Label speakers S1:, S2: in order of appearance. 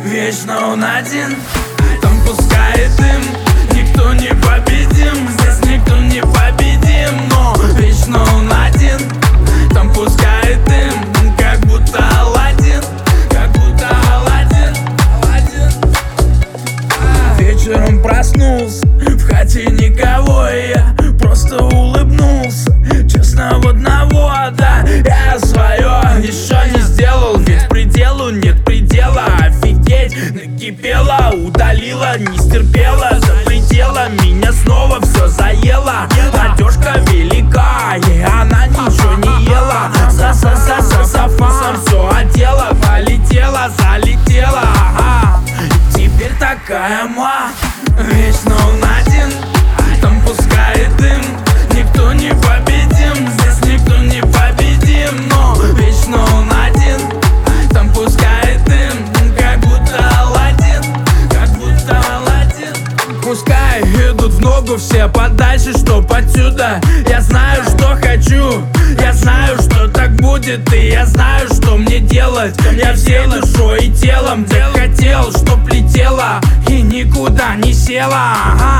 S1: Вечно он один, там пускай дым. Никто не победим, здесь никто не победим. Но вечно он один, там пускай дым. Как будто Аладдин, как будто Аладдин, Аладдин. Вечером проснулся, в хате никого, и я просто улыбнулся. Честно, в одного, да, я свое еще не сделал. Ведь пределу нет предела. Офигеть, накипела, удалила, не стерпела. За пределом меня снова все заело. Одежка велика, и она ничего не ела. За фасом все одела, полетела, залетела. Теперь такая вечно он один, там пускай дым. Никто не победим, здесь никто не победим. Но вечно он один, там пускай дым. Как будто Аладдин, как будто Аладдин. Пускай идут в ногу все подальше, чтоб отсюда. Я знаю, что хочу, я знаю, что так будет. И я знаю, что мне делать. Я всей душой и телом так хотел, чтоб летела и никуда не села.